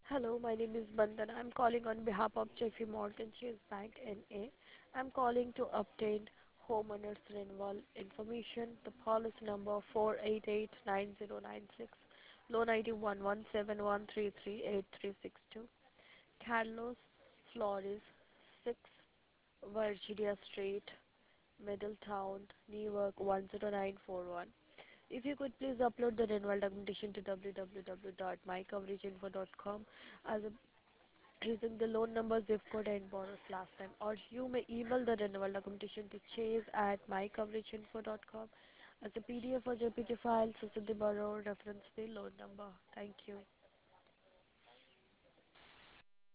Hello, my name is Bandana. I'm calling on behalf of JP Morgan Chase Bank NA. I'm calling to obtain homeowners renewal information. The policy number 4889096, loan ID 1171338362. Carlos Flores, 6 Virginia Street, Middletown, Newark 10941. If you could please upload the renewal documentation to www.mycoverageinfo.com as a using the loan number, zip code, and bonus last time. Or you may email the renewal documentation to chase@mycoverageinfo.com as a PDF or JPG file, so the borrower reference the loan number. Thank you.